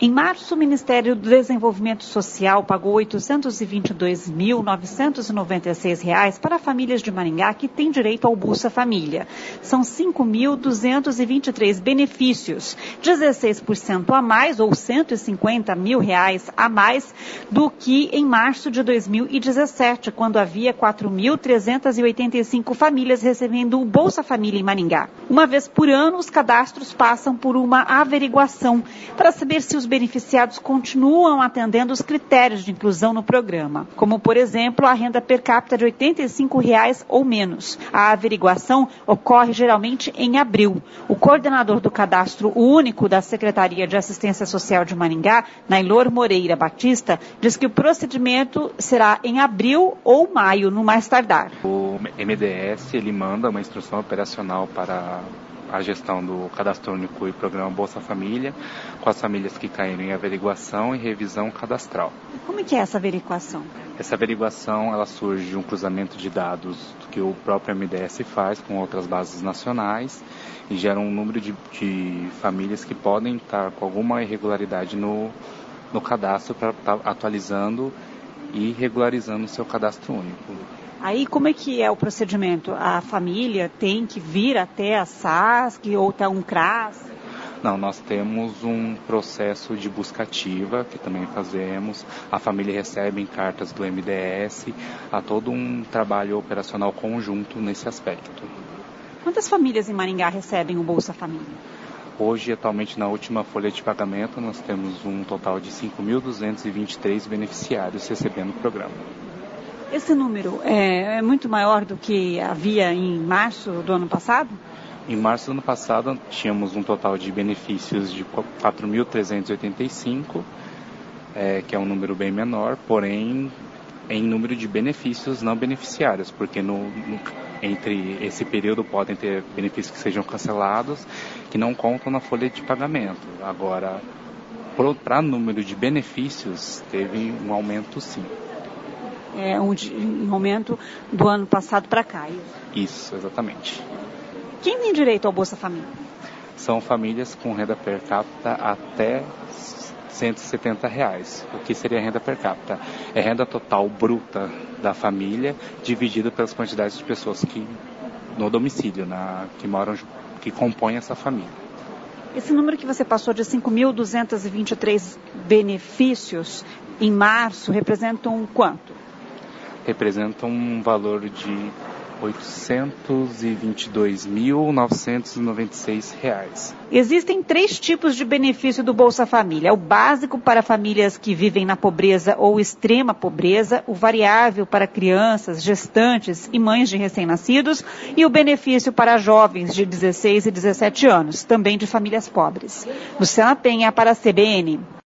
Em março, o Ministério do Desenvolvimento Social pagou R$ 822.996 para famílias de Maringá que têm direito ao Bolsa Família. São 5.223 benefícios, 16% a mais ou R$ 150 mil a mais do que em março de 2017, quando havia 4.385 famílias recebendo o Bolsa Família em Maringá. Uma vez por ano, os cadastros passam por uma averiguação para saber se os beneficiados continuam atendendo os critérios de inclusão no programa, como, por exemplo, a renda per capita de R$ 85 ou menos. A averiguação ocorre geralmente em abril. O coordenador do Cadastro Único da Secretaria de Assistência Social de Maringá, Nailor Moreira Batista, diz que o procedimento será em abril ou maio, no mais tardar. O MDS ele manda uma instrução operacional para a gestão do Cadastro Único e Programa Bolsa Família, com as famílias que caíram em averiguação e revisão cadastral. Como é que é essa averiguação? Essa averiguação ela surge de um cruzamento de dados que o próprio MDS faz com outras bases nacionais e gera um número de famílias que podem estar com alguma irregularidade no cadastro para estar atualizando e regularizando o seu cadastro único. Aí, como é que é o procedimento? A família tem que vir até a SASC ou até um CRAS? Não, nós temos um processo de busca ativa, que também fazemos. A família recebe em cartas do MDS, há todo um trabalho operacional conjunto nesse aspecto. Quantas famílias em Maringá recebem o Bolsa Família? Hoje, atualmente, na última folha de pagamento, nós temos um total de 5.223 beneficiários recebendo o programa. Esse número é muito maior do que havia em março do ano passado? Em março do ano passado, tínhamos um total de benefícios de 4.385, que é um número bem menor, porém, em número de benefícios não beneficiários, porque entre esse período podem ter benefícios que sejam cancelados, que não contam na folha de pagamento. Agora, para número de benefícios, teve um aumento sim. Um aumento do ano passado para cá. Isso, exatamente. Quem tem direito ao Bolsa Família? São famílias com renda per capita até R$ 170. O que seria renda per capita? É renda total bruta da família, dividida pelas quantidades de pessoas no domicílio, que compõem essa família. Esse número que você passou de 5.223 benefícios em março representam quanto? Representa um valor de R$ 822.996. Existem 3 tipos de benefício do Bolsa Família. O básico para famílias que vivem na pobreza ou extrema pobreza, o variável para crianças, gestantes e mães de recém-nascidos e o benefício para jovens de 16 e 17 anos, também de famílias pobres. Luciana Penha para a CBN.